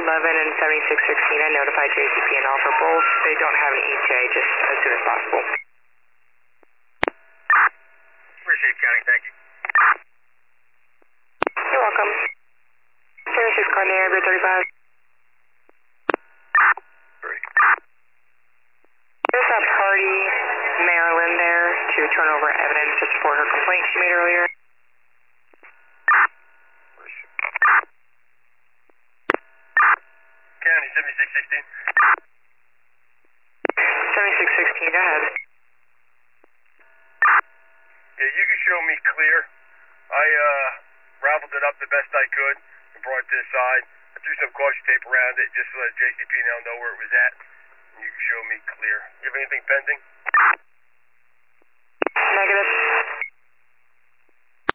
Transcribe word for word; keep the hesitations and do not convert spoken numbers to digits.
eleven and seventy-six sixteen, I notified J C P and L for both. They don't have an E T A, just as soon as possible. Appreciate it, County. Thank you. You're welcome. seventy-six car in the area, thirty-five. Three. There's that party, Marilyn, there to turn over evidence to support her complaint she made earlier. County, seventy-six sixteen. seventy-six sixteen, go ahead. Yeah, you can show me clear. I uh, raveled it up the best I could and brought it to the side. I threw some caution tape around it just to let J C P and L know where it was at. And you can show me clear. You have anything pending?